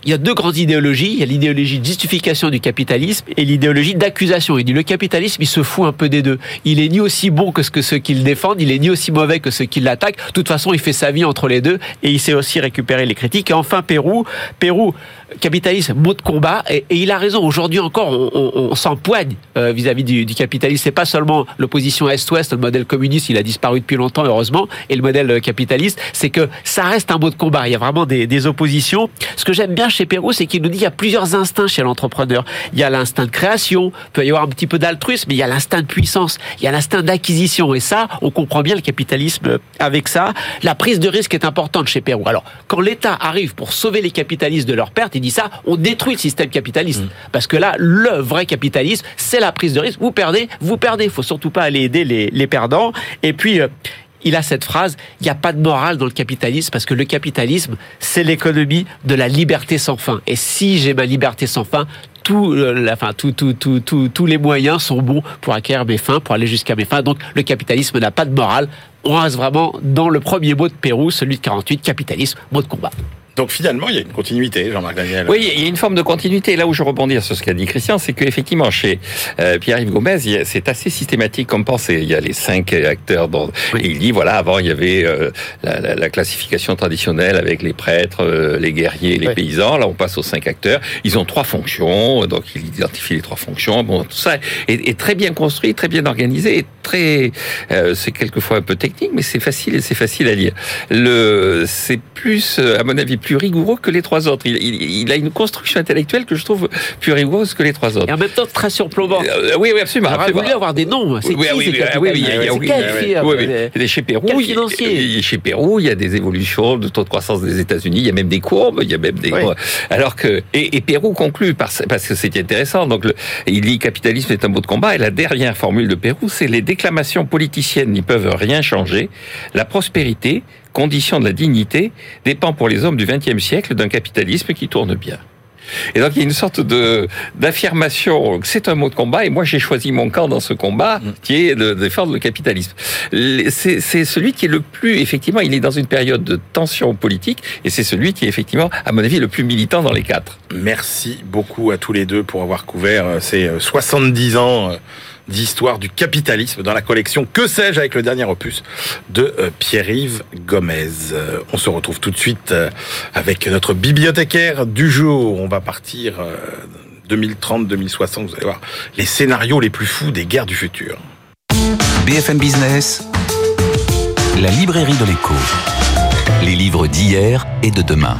il y a deux grandes idéologies. Il y a l'idéologie de justification du capitalisme et l'idéologie d'accusation. Il dit le capitalisme, il se fout un peu des deux. Il est ni aussi bon que ceux qui le défendent, il est ni aussi mauvais que ceux qui l'attaquent. De toute façon, il fait sa vie entre les deux et il sait aussi récupérer les critiques. Et enfin, Pérou, capitalisme, mot de combat. Et il a raison. Aujourd'hui encore, on s'empoigne vis-à-vis du capitalisme. C'est pas seulement l'opposition Est-Ouest, le modèle communiste, il a disparu depuis longtemps, heureusement, et le modèle capitaliste, c'est que ça reste un mot de combat. Il y a vraiment des oppositions. Ce que j'aime bien chez Pérou, c'est qu'il nous dit qu'il y a plusieurs instincts chez l'entrepreneur. Il y a l'instinct de création, il peut y avoir un petit peu d'altruisme, mais il y a l'instinct de puissance, il y a l'instinct d'acquisition. Et ça, on comprend bien le capitalisme avec ça. La prise de risque est importante chez Pérou. Alors, quand l'État arrive pour sauver les capitalistes de leur perte, il dit ça, on détruit le système capitaliste. Parce que là, le vrai capitalisme, c'est la prise de risque. Vous perdez. Il faut surtout pas aller aider les perdants. Et puis, il a cette phrase, il n'y a pas de morale dans le capitalisme parce que le capitalisme, c'est l'économie de la liberté sans fin. Et si j'ai ma liberté sans fin, tous les moyens sont bons pour acquérir mes fins, pour aller jusqu'à mes fins. Donc, le capitalisme n'a pas de morale. On reste vraiment dans le premier mot de Pérou, celui de 48, capitalisme, mot de combat. Donc finalement, il y a une continuité, Jean-Marc Daniel. Oui, il y a une forme de continuité. Là où je rebondis sur ce qu'a dit Christian, c'est qu'effectivement, chez Pierre-Yves Gomez, c'est assez systématique comme pensée. Il y a les 5 acteurs. Et il dit, voilà, avant, il y avait la classification traditionnelle avec les prêtres, les guerriers, les paysans. Là, on passe aux 5 acteurs. Ils ont 3 fonctions. Donc, il identifie les 3 fonctions. Bon, tout ça est très bien construit, très bien organisé. Et c'est quelquefois un peu technique, mais c'est facile à lire. C'est plus, à mon avis, plus rigoureux que les 3 autres. Il a une construction intellectuelle que je trouve plus rigoureuse que les 3 autres. Et en même temps, très surplombant. Oui, absolument. J'aurais voulu avoir des noms. C'est chez Pérou, chez Pérou, il y a des évolutions de taux de croissance des États-Unis. Il y a même des courbes. Il y a même des. Alors que et Pérou conclut parce que c'est intéressant. Donc il dit capitalisme est un mot de combat. Et la dernière formule de Pérou, c'est les déclamations politiciennes n'y peuvent rien changer. La prospérité, condition de la dignité, dépend pour les hommes du XXe siècle d'un capitalisme qui tourne bien. Et donc il y a une sorte d'affirmation que c'est un mot de combat, et moi j'ai choisi mon camp dans ce combat, qui est de défendre le capitalisme. C'est celui qui est le plus, effectivement, il est dans une période de tension politique, et c'est celui qui est effectivement, à mon avis, le plus militant dans les 4. Merci beaucoup à tous les deux pour avoir couvert ces 70 ans d'histoire du capitalisme dans la collection Que sais-je avec le dernier opus de Pierre-Yves Gomez. On se retrouve tout de suite avec notre bibliothécaire du jour. On va partir 2030-2060, vous allez voir les scénarios les plus fous des guerres du futur. BFM Business, la librairie de l'écho. Les livres d'hier et de demain.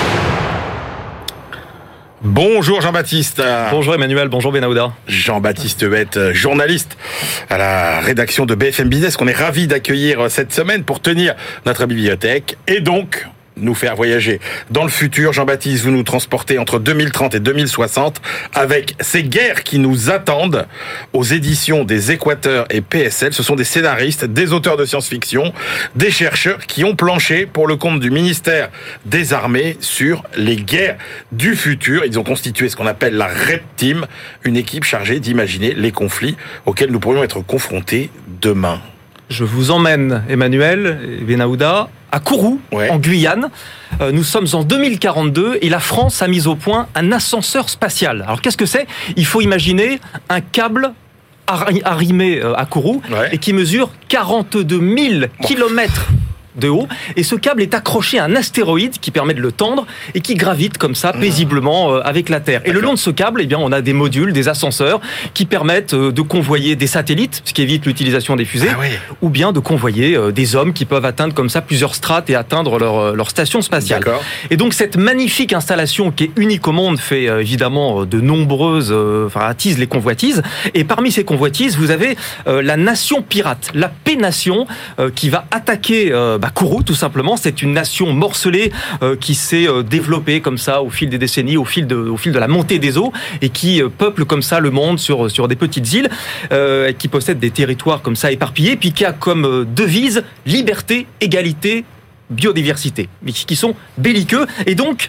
Bonjour Jean-Baptiste. Bonjour Emmanuel, bonjour Benahouda. Jean-Baptiste Huette, journaliste à la rédaction de BFM Business, qu'on est ravi d'accueillir cette semaine pour tenir notre bibliothèque et donc nous faire voyager dans le futur. Jean-Baptiste, vous nous transportez entre 2030 et 2060 avec ces guerres qui nous attendent aux éditions des Équateurs et PSL. Ce sont des scénaristes, des auteurs de science-fiction, des chercheurs qui ont planché pour le compte du ministère des Armées sur les guerres du futur. Ils ont constitué ce qu'on appelle la Red Team, une équipe chargée d'imaginer les conflits auxquels nous pourrions être confrontés demain. Je vous emmène, Emmanuel et Benahouda, à Kourou, en Guyane. Nous sommes en 2042 et la France a mis au point un ascenseur spatial. Alors qu'est-ce que c'est ? Il faut imaginer un câble arrimé à Kourou et qui mesure 42 000 kilomètres de haut, et ce câble est accroché à un astéroïde qui permet de le tendre et qui gravite comme ça paisiblement avec la Terre. Et le long de ce câble, eh bien, on a des modules, des ascenseurs qui permettent de convoyer des satellites, ce qui évite l'utilisation des fusées, ou bien de convoyer des hommes qui peuvent atteindre comme ça plusieurs strates et atteindre leur station spatiale. Et donc cette magnifique installation qui est unique au monde fait évidemment de nombreuses, attise les convoitises. Et parmi ces convoitises, vous avez la nation pirate, la P-Nation, qui va attaquer Kourou, tout simplement. C'est une nation morcelée qui s'est développée comme ça au fil des décennies, au fil de la montée des eaux, et qui peuple comme ça le monde sur des petites îles, qui possède des territoires comme ça éparpillés, puis qui a comme devise liberté, égalité, biodiversité, mais qui sont belliqueux. Et donc,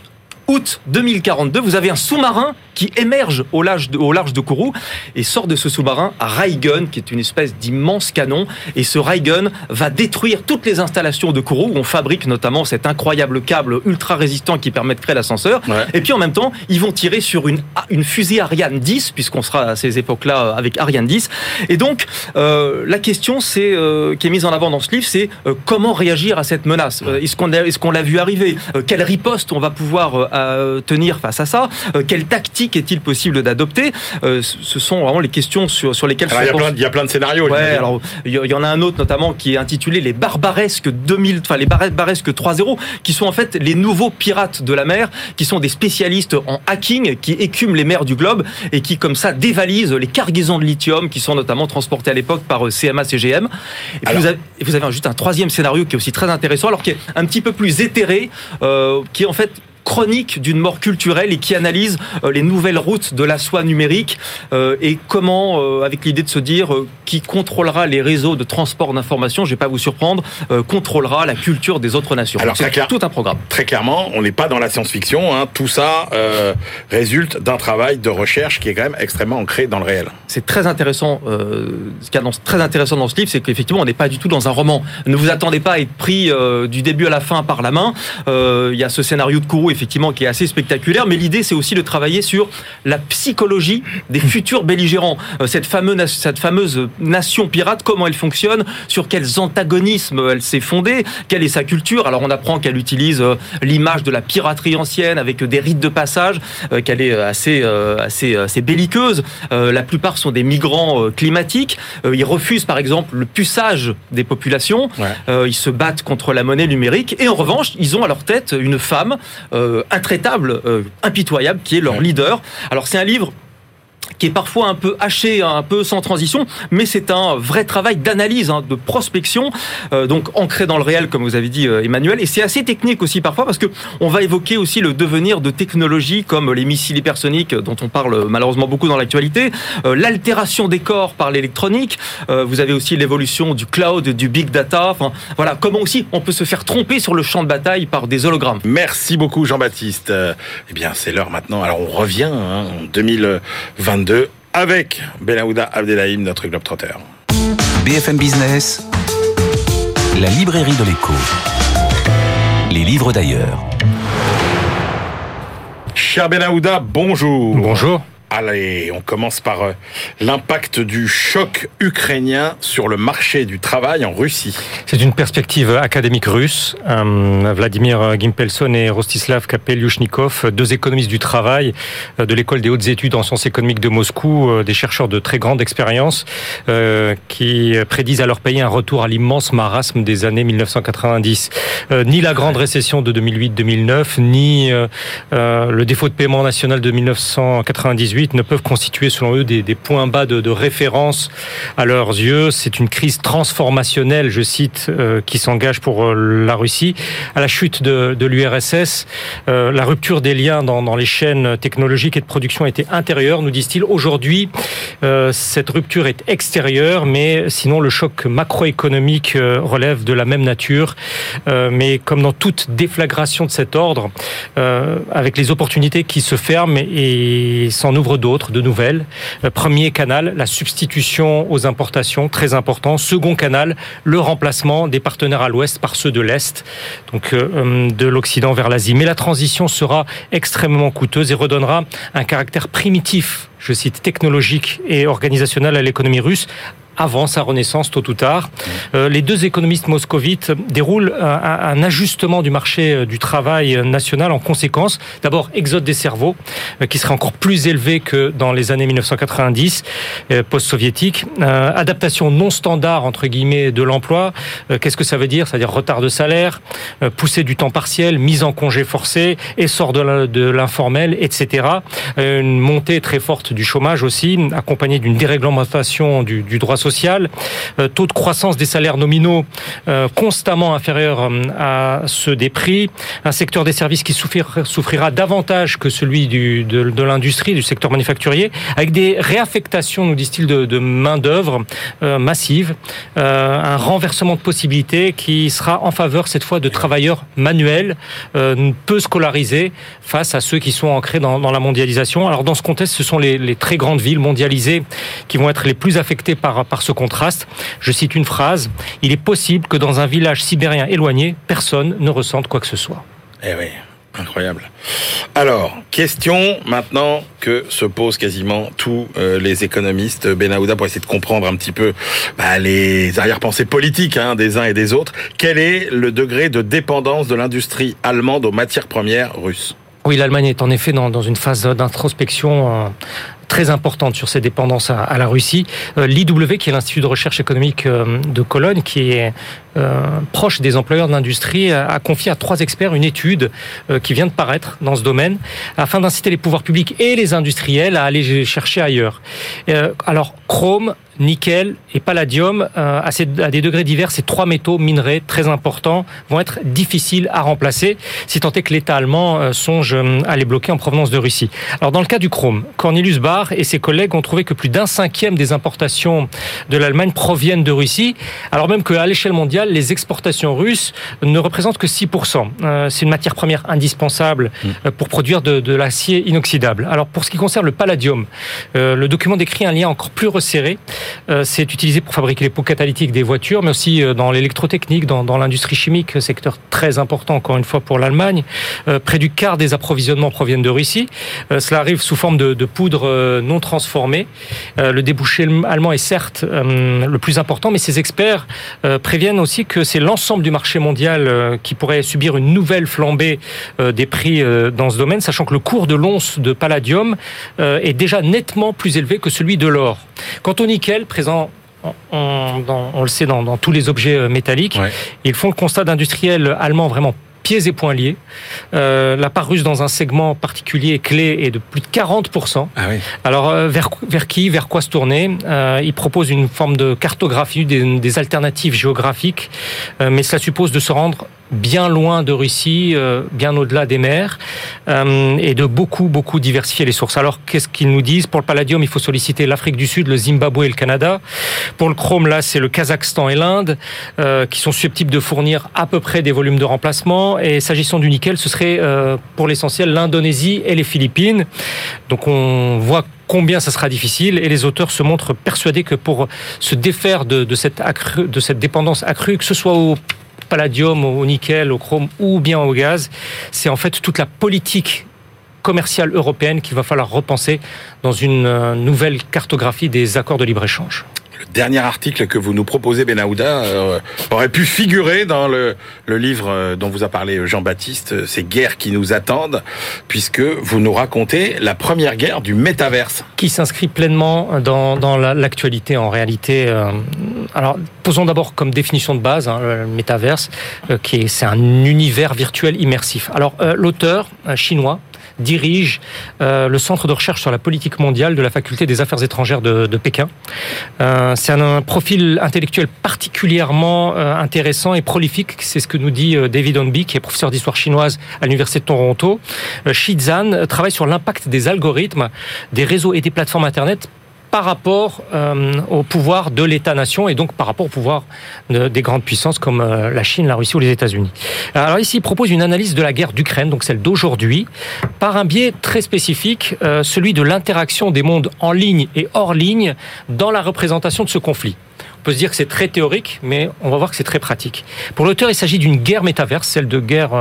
août 2042, vous avez un sous-marin qui émerge au large de Kourou et sort de ce sous-marin un Raygun, qui est une espèce d'immense canon. Et ce Raygun va détruire toutes les installations de Kourou, où on fabrique notamment cet incroyable câble ultra résistant qui permet de créer l'ascenseur. Ouais. Et puis en même temps, ils vont tirer sur une fusée Ariane 10, puisqu'on sera à ces époques-là avec Ariane 10. Et donc, la question qui est mise en avant dans ce livre, c'est comment réagir à cette menace. Est-ce qu'on l'a vu arriver? Quelle riposte on va pouvoir tenir face à ça? Quelle tactique est-il possible d'adopter? Ce sont vraiment les questions sur lesquelles... Alors, il y a plein de scénarios. Ouais, alors, il y en a un autre notamment qui est intitulé les Barbaresques 3.0, qui sont en fait les nouveaux pirates de la mer, qui sont des spécialistes en hacking, qui écument les mers du globe et qui comme ça dévalisent les cargaisons de lithium qui sont notamment transportées à l'époque par CMA CGM. Et puis vous avez juste un troisième scénario qui est aussi très intéressant, alors qui est un petit peu plus éthéré, qui est en fait chronique d'une mort culturelle et qui analyse les nouvelles routes de la soie numérique et comment, avec l'idée de se dire qui contrôlera les réseaux de transport d'information, je ne vais pas vous surprendre, contrôlera la culture des autres nations. Alors, c'est tout un programme. Très clairement, on n'est pas dans la science-fiction, hein. Tout ça résulte d'un travail de recherche qui est quand même extrêmement ancré dans le réel. C'est très intéressant, ce qui est très intéressant dans ce livre, c'est qu'effectivement on n'est pas du tout dans un roman. Ne vous attendez pas à être pris du début à la fin par la main. Il y a ce scénario de Kourou effectivement qui est assez spectaculaire, mais l'idée c'est aussi de travailler sur la psychologie des futurs belligérants. Cette fameuse nation pirate, comment elle fonctionne, sur quels antagonismes elle s'est fondée, quelle est sa culture. Alors on apprend qu'elle utilise l'image de la piraterie ancienne avec des rites de passage, qu'elle est assez belliqueuse. La plupart sont des migrants climatiques. Ils refusent par exemple le puçage des populations. Ouais. Ils se battent contre la monnaie numérique et en revanche ils ont à leur tête une femme intraitable, impitoyable, qui est leur leader. Alors c'est un livre qui est parfois un peu haché, un peu sans transition, mais c'est un vrai travail d'analyse, de prospection, donc ancré dans le réel, comme vous avez dit, Emmanuel, et c'est assez technique aussi parfois, parce que on va évoquer aussi le devenir de technologies comme les missiles hypersoniques, dont on parle malheureusement beaucoup dans l'actualité, l'altération des corps par l'électronique, vous avez aussi l'évolution du cloud, du big data, enfin voilà, comment aussi on peut se faire tromper sur le champ de bataille par des hologrammes. Merci beaucoup Jean-Baptiste. Eh bien, c'est l'heure maintenant, alors on revient en 2022 avec Benahouda Abdelhaim, notre globetrotter. BFM Business, la librairie de l'écho. Les livres d'ailleurs. Cher Benahouda, bonjour. Bonjour. Allez, on commence par l'impact du choc ukrainien sur le marché du travail en Russie. C'est une perspective académique russe. Vladimir Gimpelson et Rostislav Kapelyushnikov, deux économistes du travail de l'école des hautes études en sciences économiques de Moscou, des chercheurs de très grande expérience, qui prédisent à leur pays un retour à l'immense marasme des années 1990. Ni la grande récession de 2008-2009, ni le défaut de paiement national de 1998 ne peuvent constituer selon eux des points bas de référence à leurs yeux. C'est une crise transformationnelle, je cite, qui s'engage pour la Russie. À la chute de l'URSS, la rupture des liens dans les chaînes technologiques et de production était intérieure, nous disent-ils. Aujourd'hui, cette rupture est extérieure, mais sinon le choc macroéconomique relève de la même nature. Mais comme dans toute déflagration de cet ordre, avec les opportunités qui se ferment et s'en ouvrent d'autres, de nouvelles. Premier canal, la substitution aux importations, très important. Second canal, le remplacement des partenaires à l'ouest par ceux de l'est, donc de l'Occident vers l'Asie. Mais la transition sera extrêmement coûteuse et redonnera un caractère primitif, je cite, technologique et organisationnel à l'économie russe, avant sa renaissance, tôt ou tard. Les deux économistes moscovites déroulent un ajustement du marché du travail national en conséquence. D'abord, exode des cerveaux, qui serait encore plus élevé que dans les années 1990, post-soviétiques. Adaptation non standard, entre guillemets, de l'emploi. Qu'est-ce que ça veut dire? C'est-à-dire retard de salaire, poussée du temps partiel, mise en congé forcé, essor de l'informel, etc. Une montée très forte du chômage aussi, accompagnée d'une déréglementation du droit social sociale, taux de croissance des salaires nominaux constamment inférieur à ceux des prix, un secteur des services qui souffrira davantage que celui de l'industrie, du secteur manufacturier, avec des réaffectations, nous disent-ils, de main-d'œuvre massive, un renversement de possibilités qui sera en faveur cette fois de travailleurs manuels, peu scolarisés, face à ceux qui sont ancrés dans la mondialisation. Alors dans ce contexte, ce sont les très grandes villes mondialisées qui vont être les plus affectées par ce contraste. Je cite une phrase: « Il est possible que dans un village sibérien éloigné, personne ne ressente quoi que ce soit. » Eh oui, incroyable. Alors, question maintenant que se posent quasiment tous les économistes, Benahouda, pour essayer de comprendre un petit peu les arrière-pensées politiques des uns et des autres. Quel est le degré de dépendance de l'industrie allemande aux matières premières russes ? Oui, l'Allemagne est en effet dans une phase d'introspection très importante sur ses dépendances à la Russie. L'IW, qui est l'Institut de recherche économique de Cologne, qui est proche des employeurs de l'industrie, a confié à 3 experts une étude qui vient de paraître dans ce domaine, afin d'inciter les pouvoirs publics et les industriels à aller chercher ailleurs. Alors, chrome, nickel et palladium, à des degrés divers, ces 3 métaux minerais très importants vont être difficiles à remplacer, si tant est que l'État allemand songe à les bloquer en provenance de Russie. Alors dans le cas du chrome, Cornelius Bahr et ses collègues ont trouvé que plus d'1/5 des importations de l'Allemagne proviennent de Russie, alors même qu'à l'échelle mondiale, les exportations russes ne représentent que 6%. C'est une matière première indispensable pour produire de l'acier inoxydable. Alors pour ce qui concerne le palladium, le document décrit un lien encore plus resserré. C'est utilisé pour fabriquer les pots catalytiques des voitures, mais aussi dans l'électrotechnique, dans l'industrie chimique, secteur très important encore une fois pour l'Allemagne. Près du quart des approvisionnements proviennent de Russie. Cela arrive sous forme de poudre non transformée. Le débouché allemand est certes le plus important, mais ces experts préviennent aussi que c'est l'ensemble du marché mondial qui pourrait subir une nouvelle flambée des prix dans ce domaine, sachant que le cours de l'once de palladium est déjà nettement plus élevé que celui de l'or. Quant au nickel, présent on le sait dans tous les objets métalliques, ils font le constat d'industriels allemands vraiment pieds et poings liés. La part russe dans un segment particulier clé est de plus de 40%. Ah oui. Alors, vers quoi se tourner ? Ils proposent une forme de cartographie, des alternatives géographiques, mais cela suppose de se rendre bien loin de Russie, bien au-delà des mers, et de beaucoup diversifier les sources. Alors, qu'est-ce qu'ils nous disent ? Pour le palladium, il faut solliciter l'Afrique du Sud, le Zimbabwe et le Canada. Pour le chrome, là, c'est le Kazakhstan et l'Inde, qui sont susceptibles de fournir à peu près des volumes de remplacement. Et s'agissant du nickel, ce serait, pour l'essentiel, l'Indonésie et les Philippines. Donc, on voit combien ça sera difficile, et les auteurs se montrent persuadés que pour se défaire de cette dépendance accrue, que ce soit au palladium, au nickel, au chrome ou bien au gaz, c'est en fait toute la politique commerciale européenne qu'il va falloir repenser dans une nouvelle cartographie des accords de libre-échange. Le dernier article que vous nous proposez, Benahouda, aurait pu figurer dans le livre dont vous a parlé Jean-Baptiste, ces guerres qui nous attendent, puisque vous nous racontez la première guerre du métaverse. Qui s'inscrit pleinement dans l'actualité en réalité. Alors, posons d'abord comme définition de base le métaverse, c'est un univers virtuel immersif. Alors, l'auteur chinois dirige le centre de recherche sur la politique mondiale de la faculté des affaires étrangères de Pékin. C'est un profil intellectuel particulièrement intéressant et prolifique, c'est ce que nous dit David Hornby, qui est professeur d'histoire chinoise à l'université de Toronto. Shi Zhan travaille sur l'impact des algorithmes, des réseaux et des plateformes Internet par rapport au pouvoir de l'État-nation et donc par rapport au pouvoir des grandes puissances comme la Chine, la Russie ou les États-Unis. Alors ici, il propose une analyse de la guerre d'Ukraine, donc celle d'aujourd'hui, par un biais très spécifique, celui de l'interaction des mondes en ligne et hors ligne dans la représentation de ce conflit. On peut se dire que c'est très théorique, mais on va voir que c'est très pratique. Pour l'auteur, il s'agit d'une guerre métaverse, cette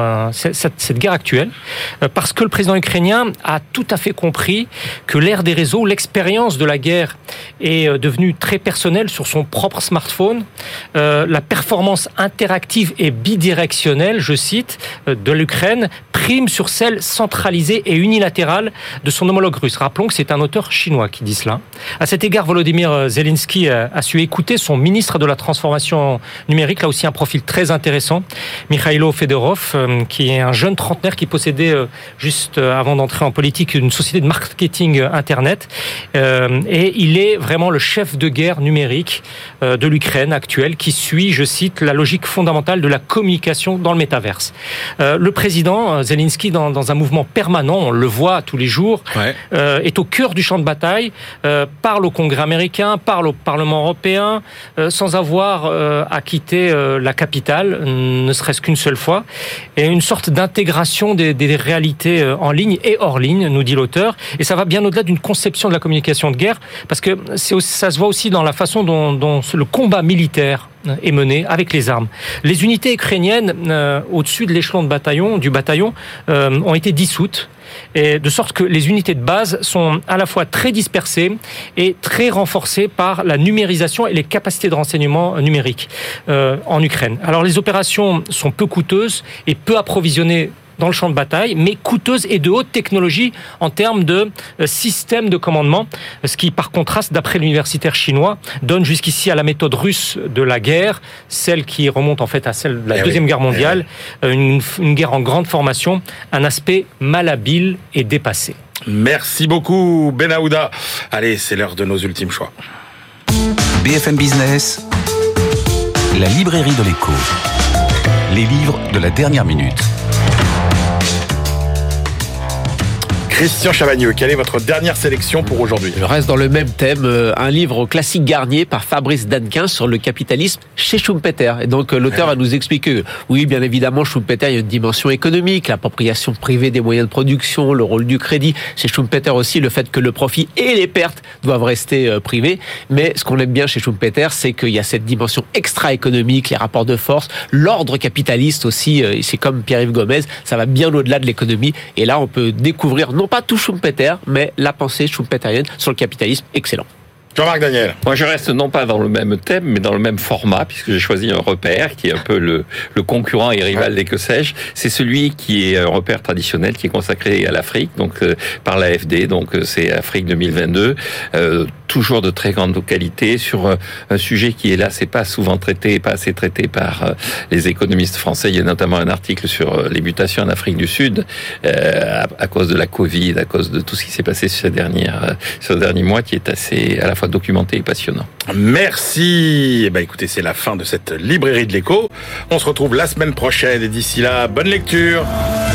guerre actuelle, parce que le président ukrainien a tout à fait compris que l'ère des réseaux, l'expérience de la guerre est devenue très personnelle sur son propre smartphone. La performance interactive et bidirectionnelle, je cite, de l'Ukraine prime sur celle centralisée et unilatérale de son homologue russe. Rappelons que c'est un auteur chinois qui dit cela. À cet égard, Volodymyr Zelensky a su écouter son son ministre de la transformation numérique, là aussi un profil très intéressant, Mikhailo Fedorov, qui est un jeune trentenaire qui possédait, juste avant d'entrer en politique, une société de marketing Internet. Et il est vraiment le chef de guerre numérique de l'Ukraine actuelle, qui suit, je cite, la logique fondamentale de la communication dans le métaverse. Le président Zelensky, dans un mouvement permanent, on le voit tous les jours, est au cœur du champ de bataille, parle au Congrès américain, parle au Parlement européen, sans avoir à quitter la capitale, ne serait-ce qu'une seule fois, et une sorte d'intégration des réalités en ligne et hors ligne, nous dit l'auteur, et ça va bien au-delà d'une conception de la communication de guerre, parce que ça se voit aussi dans la façon dont le combat militaire est mené avec les armes. Les unités ukrainiennes au-dessus de l'échelon du bataillon ont été dissoutes, et de sorte que les unités de base sont à la fois très dispersées et très renforcées par la numérisation et les capacités de renseignement numériques en Ukraine. Alors les opérations sont peu coûteuses et peu approvisionnées dans le champ de bataille, mais coûteuse et de haute technologie en termes de système de commandement, ce qui, par contraste, d'après l'universitaire chinois, donne jusqu'ici à la méthode russe de la guerre, celle qui remonte en fait à celle de la Deuxième Guerre mondiale, une guerre en grande formation, un aspect malhabile et dépassé. Merci beaucoup, Benahouda. Allez, c'est l'heure de nos ultimes choix. BFM Business, la librairie de l'écho. Les livres de la dernière minute. Christian Chavagneux, quelle est votre dernière sélection pour aujourd'hui ? Je reste dans le même thème, un livre classique Garnier par Fabrice Danquin sur le capitalisme chez Schumpeter. Et donc l'auteur va nous expliquer, oui, bien évidemment, Schumpeter, il y a une dimension économique, l'appropriation privée des moyens de production, le rôle du crédit. Chez Schumpeter aussi, le fait que le profit et les pertes doivent rester privés. Mais ce qu'on aime bien chez Schumpeter, c'est qu'il y a cette dimension extra-économique, les rapports de force, l'ordre capitaliste aussi, c'est comme Pierre-Yves Gomez, ça va bien au-delà de l'économie. Et là, on peut découvrir non pas tout Schumpeter, mais la pensée schumpeterienne sur le capitalisme, excellent. Jean-Marc Daniel. Moi, je reste non pas dans le même thème, mais dans le même format, puisque j'ai choisi un repère qui est un peu le concurrent et rival des que sais-je. C'est celui qui est un repère traditionnel, qui est consacré à l'Afrique, donc par l'AFD, donc c'est Afrique 2022. Toujours de très grande qualité sur un sujet qui est là, c'est pas souvent traité, pas assez traité par les économistes français. Il y a notamment un article sur les mutations en Afrique du Sud à cause de la Covid, à cause de tout ce qui s'est passé sur ces derniers mois, qui est assez à la fois documenté et passionnant. Merci. Eh ben, écoutez, c'est la fin de cette librairie de l'écho. On se retrouve la semaine prochaine et d'ici là, bonne lecture.